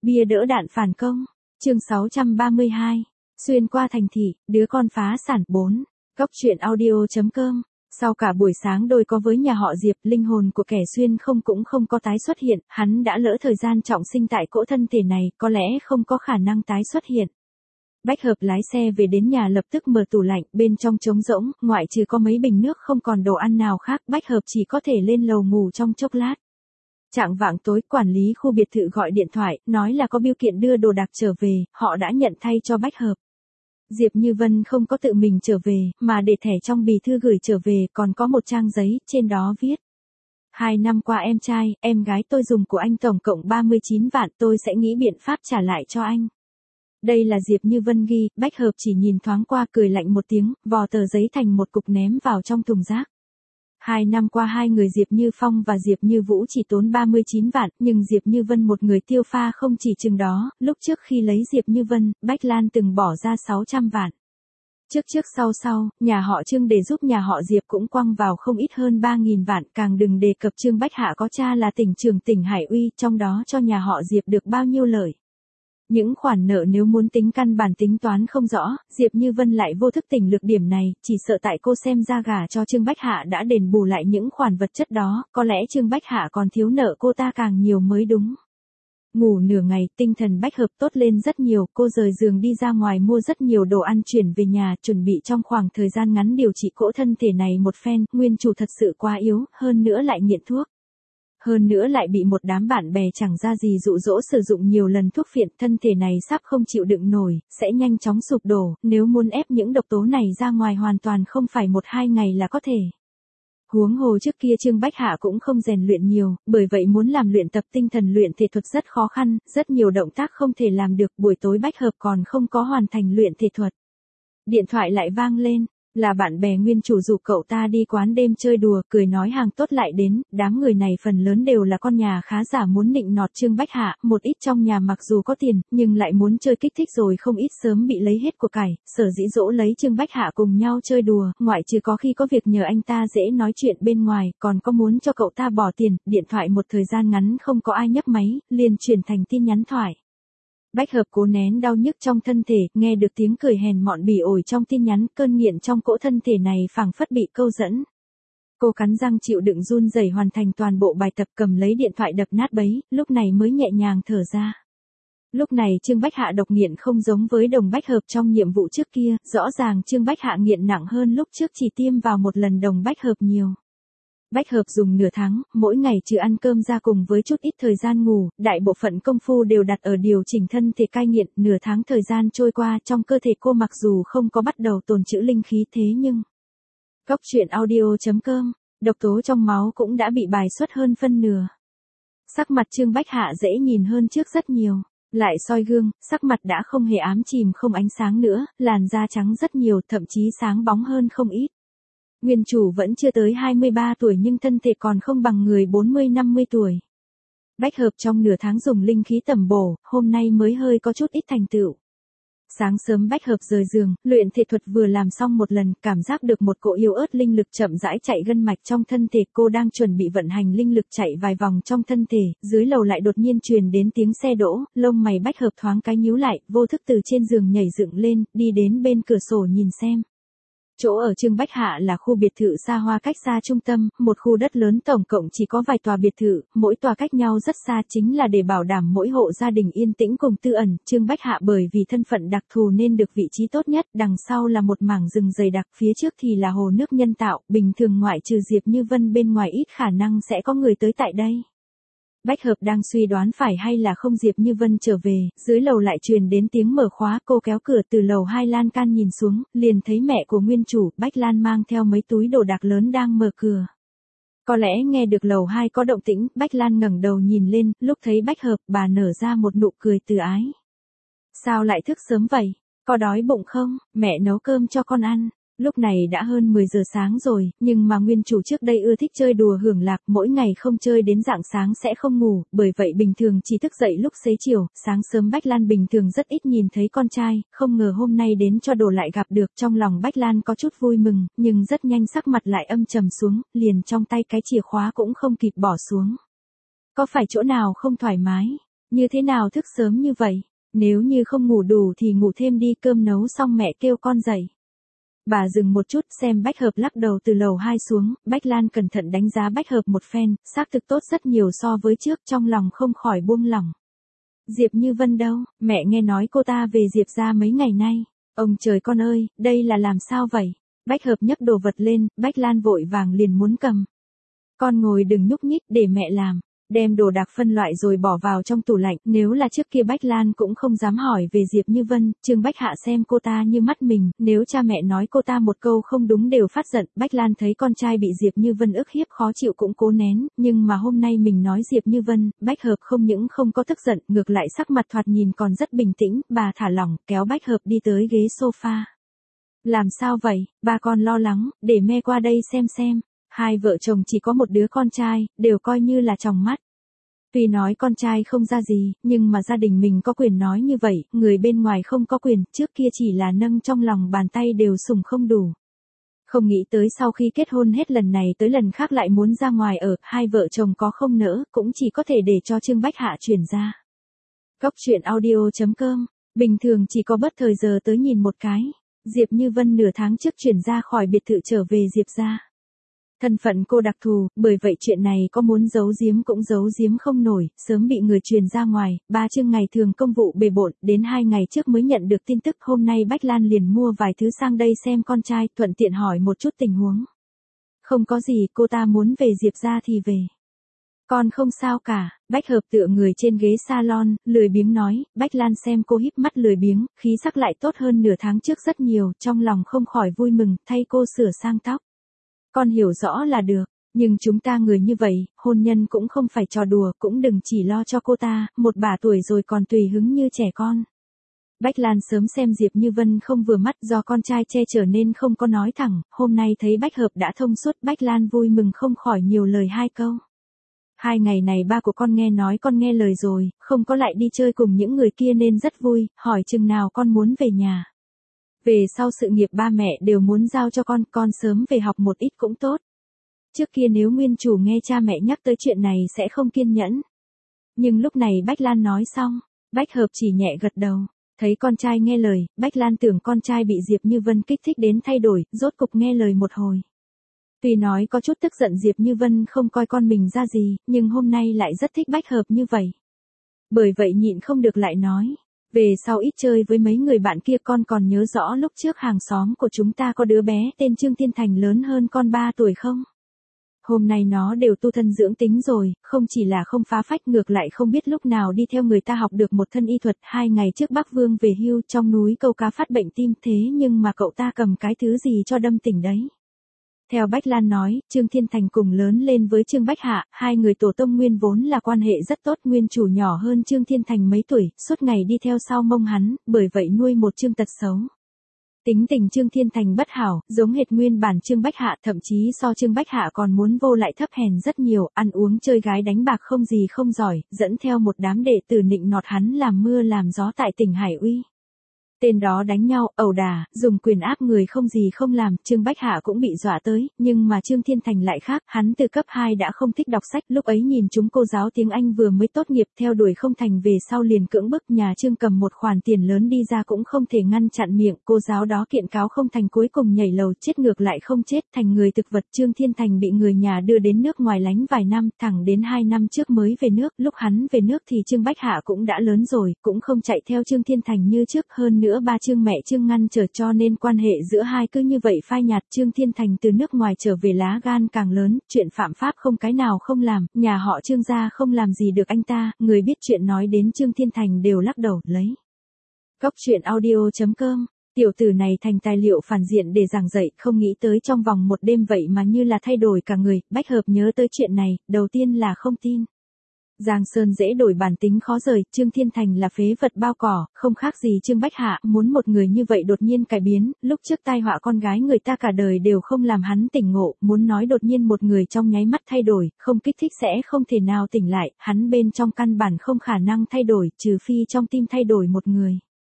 Bia đỡ đạn phản công. Chương 632. Xuyên qua thành thị, đứa con phá sản 4. Góc truyện audio.com. Sau cả buổi sáng đôi có với nhà họ Diệp, linh hồn của kẻ xuyên không cũng không có tái xuất hiện, hắn đã lỡ thời gian trọng sinh tại cỗ thân thể này, có lẽ không có khả năng tái xuất hiện. Bách Hợp lái xe về đến nhà lập tức mở tủ lạnh, bên trong trống rỗng, ngoại trừ có mấy bình nước không còn đồ ăn nào khác, Bách Hợp chỉ có thể lên lầu ngủ trong chốc lát. Chạng vạng tối, quản lý khu biệt thự gọi điện thoại, nói là có bưu kiện đưa đồ đạc trở về, họ đã nhận thay cho Bách Hợp. Diệp Như Vân không có tự mình trở về, mà để thẻ trong bì thư gửi trở về, còn có một trang giấy, trên đó viết. 2 năm qua em trai, em gái tôi dùng của anh tổng cộng 39 vạn, tôi sẽ nghĩ biện pháp trả lại cho anh. Đây là Diệp Như Vân ghi, Bách Hợp chỉ nhìn thoáng qua cười lạnh một tiếng, vò tờ giấy thành một cục ném vào trong thùng rác. 2 năm qua hai người Diệp Như Phong và Diệp Như Vũ chỉ tốn 39 vạn, nhưng Diệp Như Vân một người tiêu pha không chỉ chừng đó, lúc trước khi lấy Diệp Như Vân, Bách Lan từng bỏ ra 600 vạn. Trước sau, nhà họ Trương để giúp nhà họ Diệp cũng quăng vào không ít hơn 3.000 vạn, càng đừng đề cập Trương Bách Hạ có cha là tỉnh trưởng tỉnh Hải Uy, trong đó cho nhà họ Diệp được bao nhiêu lợi. Những khoản nợ nếu muốn tính căn bản tính toán không rõ, Diệp Như Vân lại vô thức tỉnh lược điểm này, chỉ sợ tại cô xem ra gả cho Trương Bách Hạ đã đền bù lại những khoản vật chất đó, có lẽ Trương Bách Hạ còn thiếu nợ cô ta càng nhiều mới đúng. Ngủ nửa ngày, tinh thần Bách Hợp tốt lên rất nhiều, cô rời giường đi ra ngoài mua rất nhiều đồ ăn chuyển về nhà, chuẩn bị trong khoảng thời gian ngắn điều trị cỗ thân thể này một phen, nguyên chủ thật sự quá yếu, hơn nữa lại nghiện thuốc. Hơn nữa lại bị một đám bạn bè chẳng ra gì dụ dỗ sử dụng nhiều lần thuốc phiện, thân thể này sắp không chịu đựng nổi, sẽ nhanh chóng sụp đổ, nếu muốn ép những độc tố này ra ngoài hoàn toàn không phải 1-2 ngày là có thể. Huống hồ trước kia Trương Bách Hạ cũng không rèn luyện nhiều, bởi vậy muốn làm luyện tập tinh thần luyện thể thuật rất khó khăn, rất nhiều động tác không thể làm được, buổi tối Bách Hợp còn không có hoàn thành luyện thể thuật. Điện thoại lại vang lên. Là bạn bè nguyên chủ rủ cậu ta đi quán đêm chơi đùa, cười nói hàng tốt lại đến, đám người này phần lớn đều là con nhà khá giả muốn nịnh nọt Trương Bách Hạ, một ít trong nhà mặc dù có tiền, nhưng lại muốn chơi kích thích rồi không ít sớm bị lấy hết của cải, sở dĩ dỗ lấy Trương Bách Hạ cùng nhau chơi đùa, ngoại trừ có khi có việc nhờ anh ta dễ nói chuyện bên ngoài, còn có muốn cho cậu ta bỏ tiền, điện thoại một thời gian ngắn không có ai nhấc máy, liền chuyển thành tin nhắn thoại. Bách Hợp cố nén đau nhức trong thân thể, nghe được tiếng cười hèn mọn bỉ ổi trong tin nhắn, cơn nghiện trong cỗ thân thể này phảng phất bị câu dẫn. Cô cắn răng chịu đựng run rẩy hoàn thành toàn bộ bài tập, cầm lấy điện thoại đập nát bấy, lúc này mới nhẹ nhàng thở ra. Lúc này Trương Bách Hạ độc nghiện không giống với đồng Bách Hợp trong nhiệm vụ trước kia, rõ ràng Trương Bách Hạ nghiện nặng hơn lúc trước chỉ tiêm vào một lần, đồng Bách Hợp nhiều. Bách Hợp dùng nửa tháng, mỗi ngày trừ ăn cơm ra cùng với chút ít thời gian ngủ, đại bộ phận công phu đều đặt ở điều chỉnh thân thể cai nghiện, nửa tháng thời gian trôi qua trong cơ thể cô mặc dù không có bắt đầu tồn trữ linh khí thế nhưng. Góc truyện audio.com, độc tố trong máu cũng đã bị bài xuất hơn phân nửa. Sắc mặt Trương Bách Hạ dễ nhìn hơn trước rất nhiều. Lại soi gương, sắc mặt đã không hề ám chìm không ánh sáng nữa, làn da trắng rất nhiều, thậm chí sáng bóng hơn không ít. Nguyên chủ vẫn chưa tới 23 tuổi nhưng thân thể còn không bằng người 40-50 tuổi. Bách Hợp trong nửa tháng dùng linh khí tẩm bổ, hôm nay mới hơi có chút ít thành tựu. Sáng sớm Bách Hợp rời giường, luyện thể thuật vừa làm xong một lần, cảm giác được một cỗ yếu ớt linh lực chậm rãi chạy gân mạch trong thân thể, cô đang chuẩn bị vận hành linh lực chạy vài vòng trong thân thể, dưới lầu lại đột nhiên truyền đến tiếng xe đỗ, lông mày Bách Hợp thoáng cái nhíu lại, vô thức từ trên giường nhảy dựng lên, đi đến bên cửa sổ nhìn xem. Chỗ ở Trương Bách Hạ là khu biệt thự xa hoa cách xa trung tâm, một khu đất lớn tổng cộng chỉ có vài tòa biệt thự, mỗi tòa cách nhau rất xa chính là để bảo đảm mỗi hộ gia đình yên tĩnh cùng tư ẩn. Trương Bách Hạ bởi vì thân phận đặc thù nên được vị trí tốt nhất, đằng sau là một mảng rừng dày đặc, phía trước thì là hồ nước nhân tạo, bình thường ngoại trừ Diệp Như Vân bên ngoài ít khả năng sẽ có người tới tại đây. Bách Hợp đang suy đoán phải hay là không Diệp Như Vân trở về, dưới lầu lại truyền đến tiếng mở khóa, cô kéo cửa từ lầu 2 lan can nhìn xuống, liền thấy mẹ của nguyên chủ, Bách Lan mang theo mấy túi đồ đạc lớn đang mở cửa. Có lẽ nghe được lầu 2 có động tĩnh, Bách Lan ngẩng đầu nhìn lên, lúc thấy Bách Hợp, bà nở ra một nụ cười từ ái. Sao lại thức sớm vậy? Có đói bụng không? Mẹ nấu cơm cho con ăn. Lúc này đã hơn 10 giờ sáng rồi, nhưng mà nguyên chủ trước đây ưa thích chơi đùa hưởng lạc, mỗi ngày không chơi đến rạng sáng sẽ không ngủ, bởi vậy bình thường chỉ thức dậy lúc xế chiều, sáng sớm Bách Lan bình thường rất ít nhìn thấy con trai, không ngờ hôm nay đến cho đồ lại gặp được, trong lòng Bách Lan có chút vui mừng, nhưng rất nhanh sắc mặt lại âm trầm xuống, liền trong tay cái chìa khóa cũng không kịp bỏ xuống. Có phải chỗ nào không thoải mái? Như thế nào thức sớm như vậy? Nếu như không ngủ đủ thì ngủ thêm đi, cơm nấu xong mẹ kêu con dậy. Bà dừng một chút xem Bách Hợp lắc đầu từ lầu 2 xuống, Bách Lan cẩn thận đánh giá Bách Hợp một phen, xác thực tốt rất nhiều so với trước, trong lòng không khỏi buông lỏng. Diệp Như Vân đâu, mẹ nghe nói cô ta về Diệp ra mấy ngày nay. Ông trời con ơi, đây là làm sao vậy? Bách Hợp nhấc đồ vật lên, Bách Lan vội vàng liền muốn cầm. Con ngồi đừng nhúc nhích để mẹ làm. Đem đồ đạc phân loại rồi bỏ vào trong tủ lạnh, nếu là trước kia Bách Lan cũng không dám hỏi về Diệp Như Vân, Trương Bách Hạ xem cô ta như mắt mình, nếu cha mẹ nói cô ta một câu không đúng đều phát giận, Bách Lan thấy con trai bị Diệp Như Vân ức hiếp khó chịu cũng cố nén, nhưng mà hôm nay mình nói Diệp Như Vân, Bách Hợp không những không có tức giận, ngược lại sắc mặt thoạt nhìn còn rất bình tĩnh, bà thả lỏng, kéo Bách Hợp đi tới ghế sofa. Làm sao vậy, ba con lo lắng, để mẹ qua đây xem. Hai vợ chồng chỉ có một đứa con trai, đều coi như là tròng mắt. Tuy nói con trai không ra gì, nhưng mà gia đình mình có quyền nói như vậy, người bên ngoài không có quyền, trước kia chỉ là nâng trong lòng bàn tay đều sủng không đủ. Không nghĩ tới sau khi kết hôn hết lần này tới lần khác lại muốn ra ngoài ở, hai vợ chồng có không nỡ, cũng chỉ có thể để cho Trương Bách Hạ chuyển ra. Góc truyện audio.com, bình thường chỉ có bất thời giờ tới nhìn một cái. Diệp Như Vân nửa tháng trước chuyển ra khỏi biệt thự trở về Diệp ra. Thân phận cô đặc thù, bởi vậy chuyện này có muốn giấu giếm cũng giấu giếm không nổi, sớm bị người truyền ra ngoài, ba Trương ngày thường công vụ bề bộn, đến 2 ngày trước mới nhận được tin tức, hôm nay Bách Lan liền mua vài thứ sang đây xem con trai, thuận tiện hỏi một chút tình huống. Không có gì, cô ta muốn về Diệp ra thì về. Con không sao cả, Bách Hợp tựa người trên ghế salon, lười biếng nói, Bách Lan xem cô híp mắt lười biếng, khí sắc lại tốt hơn nửa tháng trước rất nhiều, trong lòng không khỏi vui mừng, thay cô sửa sang tóc. Con hiểu rõ là được, nhưng chúng ta người như vậy, hôn nhân cũng không phải trò đùa, cũng đừng chỉ lo cho cô ta, một bà tuổi rồi còn tùy hứng như trẻ con. Bách Lan sớm xem Diệp Như Vân không vừa mắt do con trai che chở nên không có nói thẳng, hôm nay thấy Bách Hợp đã thông suốt, Bách Lan vui mừng không khỏi nhiều lời 2 câu. 2 ngày này ba của con nghe nói con nghe lời rồi, không có lại đi chơi cùng những người kia nên rất vui, hỏi chừng nào con muốn về nhà. Về sau sự nghiệp ba mẹ đều muốn giao cho con sớm về học một ít cũng tốt. Trước kia nếu nguyên chủ nghe cha mẹ nhắc tới chuyện này sẽ không kiên nhẫn. Nhưng lúc này Bách Lan nói xong, Bách Hợp chỉ nhẹ gật đầu. Thấy con trai nghe lời, Bách Lan tưởng con trai bị Diệp Như Vân kích thích đến thay đổi, rốt cục nghe lời một hồi. Tuy nói có chút tức giận Diệp Như Vân không coi con mình ra gì, nhưng hôm nay lại rất thích Bách Hợp như vậy. Bởi vậy nhịn không được lại nói. Về sau ít chơi với mấy người bạn kia, con còn nhớ rõ lúc trước hàng xóm của chúng ta có đứa bé tên Trương Thiên Thành lớn hơn con 3 tuổi không? Hôm nay nó đều tu thân dưỡng tính rồi, không chỉ là không phá phách ngược lại không biết lúc nào đi theo người ta học được một thân y thuật. 2 ngày trước bác Vương về hưu trong núi câu cá phát bệnh tim, thế nhưng mà cậu ta cầm cái thứ gì cho đâm tỉnh đấy. Theo Bách Lan nói, Trương Thiên Thành cùng lớn lên với Trương Bách Hạ, hai người tổ tông nguyên vốn là quan hệ rất tốt, nguyên chủ nhỏ hơn Trương Thiên Thành mấy tuổi, suốt ngày đi theo sau mông hắn, bởi vậy nuôi một Trương tật xấu. Tính tình Trương Thiên Thành bất hảo, giống hệt nguyên bản Trương Bách Hạ, thậm chí so Trương Bách Hạ còn muốn vô lại thấp hèn rất nhiều, ăn uống chơi gái đánh bạc không gì không giỏi, dẫn theo một đám đệ tử nịnh nọt hắn làm mưa làm gió tại tỉnh Hải Uy. Tên đó đánh nhau, ẩu đả, dùng quyền áp người không gì không làm, Trương Bách Hạ cũng bị dọa tới, nhưng mà Trương Thiên Thành lại khác, hắn từ cấp 2 đã không thích đọc sách, lúc ấy nhìn chúng cô giáo tiếng Anh vừa mới tốt nghiệp theo đuổi không thành, về sau liền cưỡng bức nhà Trương cầm một khoản tiền lớn đi ra cũng không thể ngăn chặn miệng, cô giáo đó kiện cáo không thành, cuối cùng nhảy lầu chết ngược lại không chết, thành người thực vật. Trương Thiên Thành bị người nhà đưa đến nước ngoài lánh vài năm, thẳng đến 2 năm trước mới về nước, lúc hắn về nước thì Trương Bách Hạ cũng đã lớn rồi, cũng không chạy theo Trương Thiên Thành như trước, hơn nữa ba Trương mẹ Trương ngăn trở cho nên quan hệ giữa hai cứ như vậy phai nhạt. Trương Thiên Thành từ nước ngoài trở về lá gan càng lớn, chuyện phạm pháp không cái nào không làm, nhà họ Trương gia không làm gì được anh ta, người biết chuyện nói đến Trương Thiên Thành đều lắc đầu, lấy. Góc truyện audio.com, tiểu tử này thành tài liệu phản diện để giảng dạy, không nghĩ tới trong vòng một đêm vậy mà như là thay đổi cả người. Bách Hợp nhớ tới chuyện này, đầu tiên là không tin. Giang Sơn dễ đổi bản tính khó rời, Trương Thiên Thành là phế vật bao cỏ, không khác gì Trương Bách Hạ, muốn một người như vậy đột nhiên cải biến, lúc trước tai họa con gái người ta cả đời đều không làm hắn tỉnh ngộ, muốn nói đột nhiên một người trong nháy mắt thay đổi, không kích thích sẽ không thể nào tỉnh lại, hắn bên trong căn bản không khả năng thay đổi, trừ phi trong tim thay đổi một người.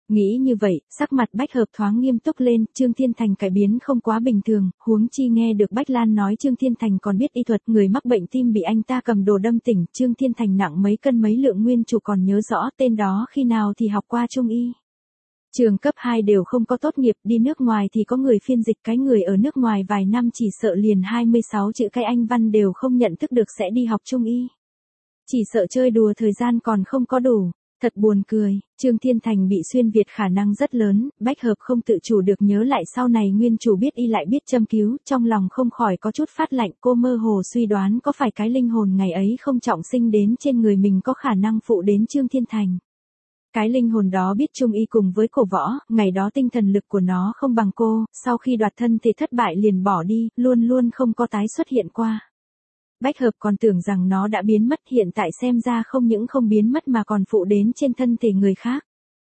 Nghĩ như vậy, sắc mặt Bách Hợp thoáng nghiêm túc lên, Trương Thiên Thành cải biến không quá bình thường, huống chi nghe được Bách Lan nói Trương Thiên Thành còn biết y thuật, người mắc bệnh tim bị anh ta cầm đồ đâm tỉnh, Trương Thiên Thành nặng mấy cân mấy lượng, nguyên chủ còn nhớ rõ tên đó khi nào thì học qua trung y. Trường cấp 2 đều không có tốt nghiệp, đi nước ngoài thì có người phiên dịch, cái người ở nước ngoài vài năm chỉ sợ liền 26 chữ cái Anh văn đều không nhận thức được sẽ đi học trung y. Chỉ sợ chơi đùa thời gian còn không có đủ. Thật buồn cười, Trương Thiên Thành bị xuyên Việt khả năng rất lớn, Bách Hợp không tự chủ được nhớ lại sau này nguyên chủ biết y lại biết châm cứu, trong lòng không khỏi có chút phát lạnh, cô mơ hồ suy đoán có phải cái linh hồn ngày ấy không trọng sinh đến trên người mình có khả năng phụ đến Trương Thiên Thành. Cái linh hồn đó biết trung y cùng với cổ võ, ngày đó tinh thần lực của nó không bằng cô, sau khi đoạt thân thì thất bại liền bỏ đi, luôn luôn không có tái xuất hiện qua. Bách Hợp còn tưởng rằng nó đã biến mất, hiện tại xem ra không những không biến mất mà còn phụ đến trên thân thể người khác.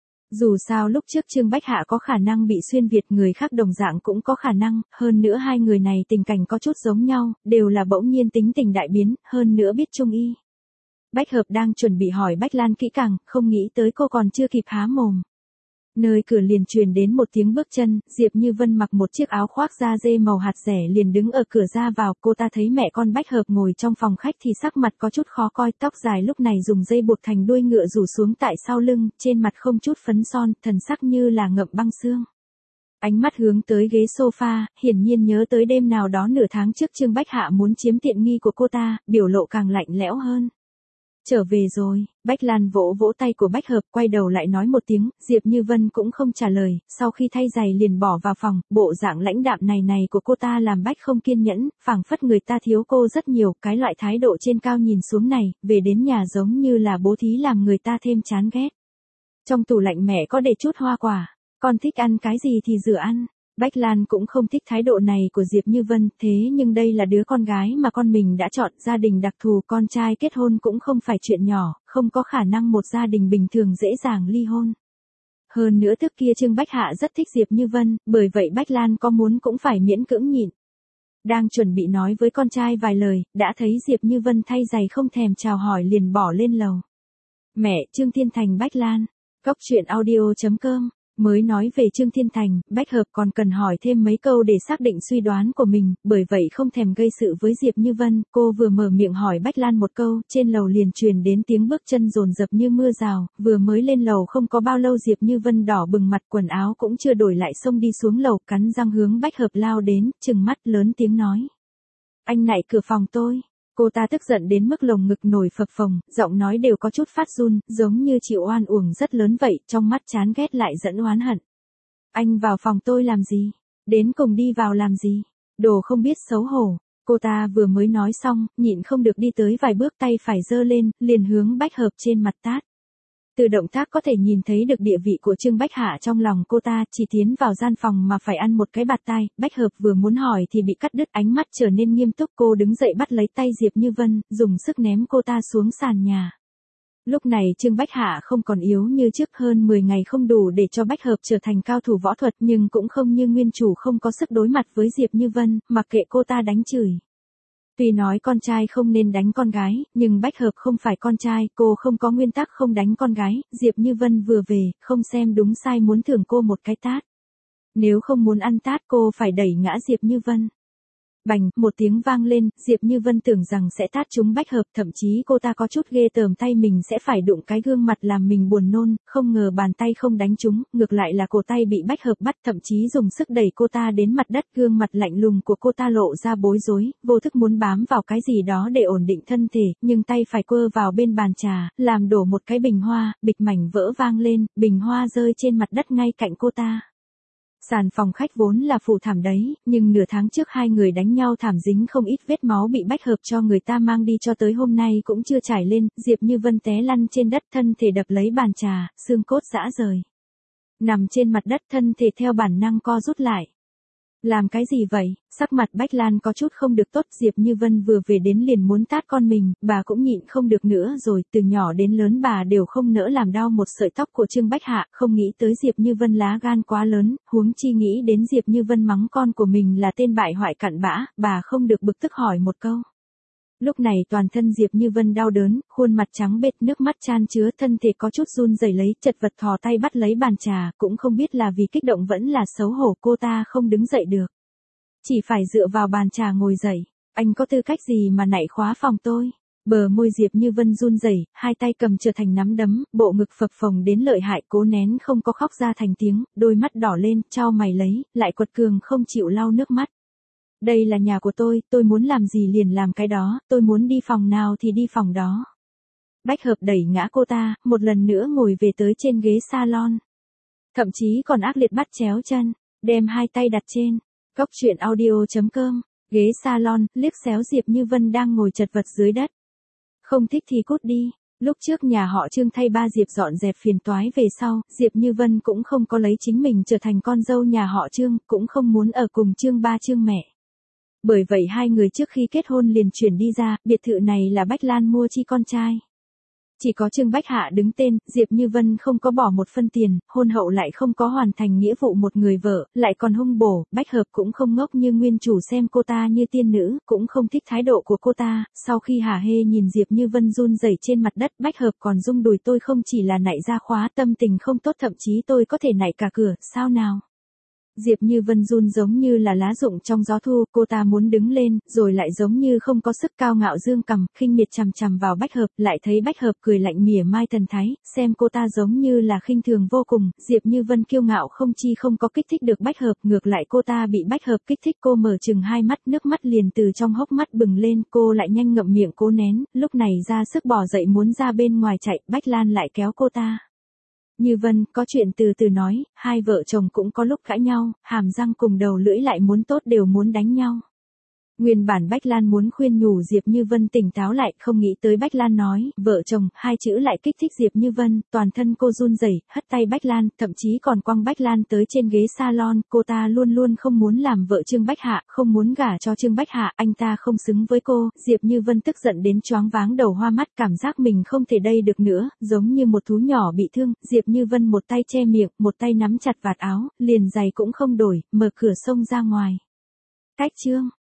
Dù sao lúc trước Trương Bách Hạ có khả năng bị xuyên Việt, người khác đồng dạng cũng có khả năng, hơn nữa hai người này tình cảnh có chút giống nhau, đều là bỗng nhiên tính tình đại biến, hơn nữa biết trung y. Bách Hợp đang chuẩn bị hỏi Bách Lan kỹ càng, không nghĩ tới cô còn chưa kịp há mồm. Nơi cửa liền truyền đến một tiếng bước chân, Diệp Như Vân mặc một chiếc áo khoác da dê màu hạt rẻ liền đứng ở cửa ra vào, cô ta thấy mẹ con Bách Hợp ngồi trong phòng khách thì sắc mặt có chút khó coi, tóc dài lúc này dùng dây buộc thành đuôi ngựa rủ xuống tại sau lưng, trên mặt không chút phấn son, thần sắc như là ngậm băng xương. Ánh mắt hướng tới ghế sofa, hiển nhiên nhớ tới đêm nào đó nửa tháng trước Trương Bách Hạ muốn chiếm tiện nghi của cô ta, biểu lộ càng lạnh lẽo hơn. Trở về rồi, Bách Lan vỗ vỗ tay của Bách Hợp, quay đầu lại nói một tiếng, Diệp Như Vân cũng không trả lời, sau khi thay giày liền bỏ vào phòng, bộ dạng lãnh đạm này của cô ta làm Bách không kiên nhẫn, phảng phất người ta thiếu cô rất nhiều, cái loại thái độ trên cao nhìn xuống này, về đến nhà giống như là bố thí làm người ta thêm chán ghét. Trong tủ lạnh mẹ có để chút hoa quả, con thích ăn cái gì thì rửa ăn. Bách Lan cũng không thích thái độ này của Diệp Như Vân, thế nhưng đây là đứa con gái mà con mình đã chọn, gia đình đặc thù, con trai kết hôn cũng không phải chuyện nhỏ, không có khả năng một gia đình bình thường dễ dàng ly hôn. Hơn nữa trước kia Trương Bách Hạ rất thích Diệp Như Vân, bởi vậy Bách Lan có muốn cũng phải miễn cưỡng nhịn. Đang chuẩn bị nói với con trai vài lời, đã thấy Diệp Như Vân thay giày không thèm chào hỏi liền bỏ lên lầu. Mẹ, Trương Thiên Thành Bách Lan, Cốc Truyện Audio.com. Mới nói về Trương Thiên Thành, Bách Hợp còn cần hỏi thêm mấy câu để xác định suy đoán của mình, bởi vậy không thèm gây sự với Diệp Như Vân, cô vừa mở miệng hỏi Bách Lan một câu, trên lầu liền truyền đến tiếng bước chân dồn dập như mưa rào, vừa mới lên lầu không có bao lâu Diệp Như Vân đỏ bừng mặt, quần áo cũng chưa đổi lại xông đi xuống lầu, cắn răng hướng Bách Hợp lao đến, trừng mắt lớn tiếng nói. Anh nạy cửa phòng tôi. Cô ta tức giận đến mức lồng ngực nổi phập phồng, giọng nói đều có chút phát run, giống như chịu oan uổng rất lớn vậy, trong mắt chán ghét lại dẫn oán hận. Anh vào phòng tôi làm gì? Đến cùng đi vào làm gì? Đồ không biết xấu hổ. Cô ta vừa mới nói xong, nhịn không được đi tới vài bước, tay phải giơ lên, liền hướng Bách Hợp trên mặt tát. Từ động tác có thể nhìn thấy được địa vị của Trương Bách Hạ trong lòng cô ta, chỉ tiến vào gian phòng mà phải ăn một cái bạt tai, Bách Hợp vừa muốn hỏi thì bị cắt đứt, ánh mắt trở nên nghiêm túc, cô đứng dậy bắt lấy tay Diệp Như Vân, dùng sức ném cô ta xuống sàn nhà. Lúc này Trương Bách Hạ không còn yếu như trước, hơn 10 ngày không đủ để cho Bách Hợp trở thành cao thủ võ thuật, nhưng cũng không như nguyên chủ không có sức đối mặt với Diệp Như Vân, mặc kệ cô ta đánh chửi. Tuy nói con trai không nên đánh con gái, nhưng Bách Hợp không phải con trai, cô không có nguyên tắc không đánh con gái, Diệp Như Vân vừa về, không xem đúng sai muốn thưởng cô một cái tát. Nếu không muốn ăn tát cô phải đẩy ngã Diệp Như Vân. Bành, một tiếng vang lên, Diệp Như Vân tưởng rằng sẽ tát trúng Bách Hợp, thậm chí cô ta có chút ghê tởm tay mình sẽ phải đụng cái gương mặt làm mình buồn nôn, không ngờ bàn tay không đánh trúng, ngược lại là cổ tay bị Bách Hợp bắt, thậm chí dùng sức đẩy cô ta đến mặt đất, gương mặt lạnh lùng của cô ta lộ ra bối rối, vô thức muốn bám vào cái gì đó để ổn định thân thể, nhưng tay phải quơ vào bên bàn trà, làm đổ một cái bình hoa, bịch mảnh vỡ vang lên, bình hoa rơi trên mặt đất ngay cạnh cô ta. Sàn phòng khách vốn là phủ thảm đấy, nhưng nửa tháng trước hai người đánh nhau thảm dính không ít vết máu bị Bách Hợp cho người ta mang đi cho tới hôm nay cũng chưa trải lên, Diệp Như Vân té lăn trên đất, thân thể đập lấy bàn trà, xương cốt rã rời. Nằm trên mặt đất, thân thể theo bản năng co rút lại. Làm cái gì vậy? Sắc mặt Bách Lan có chút không được tốt, Diệp Như Vân vừa về đến liền muốn tát con mình, bà cũng nhịn không được nữa rồi, từ nhỏ đến lớn bà đều không nỡ làm đau một sợi tóc của Trương Bách Hạ, không nghĩ tới Diệp Như Vân lá gan quá lớn, huống chi nghĩ đến Diệp Như Vân mắng con của mình là tên bại hoại cặn bã, bà không được bực tức hỏi một câu. Lúc này toàn thân Diệp Như Vân đau đớn, khuôn mặt trắng bệch, nước mắt chan chứa, thân thể có chút run rẩy, lấy chật vật thò tay bắt lấy bàn trà, cũng không biết là vì kích động vẫn là xấu hổ, cô ta không đứng dậy được. Chỉ phải dựa vào bàn trà ngồi dậy. Anh có tư cách gì mà nạy khóa phòng tôi? Bờ môi Diệp Như Vân run rẩy, hai tay cầm trở thành nắm đấm, bộ ngực phập phồng đến lợi hại, cố nén không có khóc ra thành tiếng, đôi mắt đỏ lên, chau mày lấy, lại quật cường không chịu lau nước mắt. Đây là nhà của tôi muốn làm gì liền làm cái đó, tôi muốn đi phòng nào thì đi phòng đó. Bách Hợp đẩy ngã cô ta, một lần nữa ngồi về tới trên ghế salon. Thậm chí còn ác liệt bắt chéo chân, đem hai tay đặt trên. Cốc truyện audio.com, ghế salon, liếc xéo Diệp Như Vân đang ngồi chật vật dưới đất. Không thích thì cút đi. Lúc trước nhà họ Trương thay ba Diệp dọn dẹp phiền toái về sau, Diệp Như Vân cũng không có lấy chính mình trở thành con dâu nhà họ Trương, cũng không muốn ở cùng Trương ba Trương mẹ. Bởi vậy hai người trước khi kết hôn liền chuyển đi ra, biệt thự này là Bách Lan mua chi con trai. Chỉ có Trương Bách Hạ đứng tên, Diệp Như Vân không có bỏ một phân tiền, hôn hậu lại không có hoàn thành nghĩa vụ một người vợ, lại còn hung bổ, Bách Hợp cũng không ngốc như nguyên chủ xem cô ta như tiên nữ, cũng không thích thái độ của cô ta. Sau khi hả hê nhìn Diệp Như Vân run rẩy trên mặt đất, Bách Hợp còn rung đùi, tôi không chỉ là nạy ra khóa, tâm tình không tốt, thậm chí tôi có thể nạy cả cửa, sao nào? Diệp Như Vân run giống như là lá rụng trong gió thu, cô ta muốn đứng lên, rồi lại giống như không có sức, cao ngạo dương cằm, khinh miệt chằm chằm vào Bách Hợp, lại thấy Bách Hợp cười lạnh mỉa mai thần thái, xem cô ta giống như là khinh thường vô cùng. Diệp Như Vân kiêu ngạo không chi không có kích thích được Bách Hợp, ngược lại cô ta bị Bách Hợp kích thích, cô mở chừng hai mắt, nước mắt liền từ trong hốc mắt bừng lên, cô lại nhanh ngậm miệng cố nén, lúc này ra sức bỏ dậy muốn ra bên ngoài chạy, Bách Lan lại kéo cô ta. Như Vân, có chuyện từ từ nói, hai vợ chồng cũng có lúc cãi nhau, hàm răng cùng đầu lưỡi lại muốn tốt đều muốn đánh nhau. Nguyên bản Bách Lan muốn khuyên nhủ Diệp Như Vân tỉnh táo lại, không nghĩ tới Bách Lan nói, vợ chồng, hai chữ lại kích thích Diệp Như Vân, toàn thân cô run rẩy, hất tay Bách Lan, thậm chí còn quăng Bách Lan tới trên ghế salon, cô ta luôn luôn không muốn làm vợ Trương Bách Hạ, không muốn gả cho Trương Bách Hạ, anh ta không xứng với cô. Diệp Như Vân tức giận đến choáng váng đầu hoa mắt, cảm giác mình không thể đây được nữa, giống như một thú nhỏ bị thương. Diệp Như Vân một tay che miệng, một tay nắm chặt vạt áo, liền giày cũng không đổi, mở cửa xông ra ngoài. Cách Trương